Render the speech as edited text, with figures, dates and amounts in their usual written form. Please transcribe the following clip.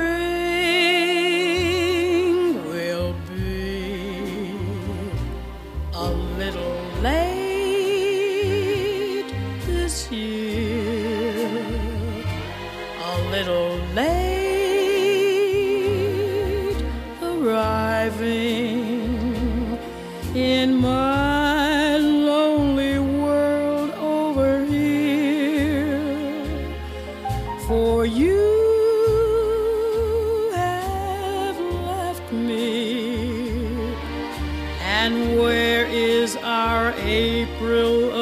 spring will be a little late this year, a little late arriving in my lonely world over here. For you have left me, and where is our April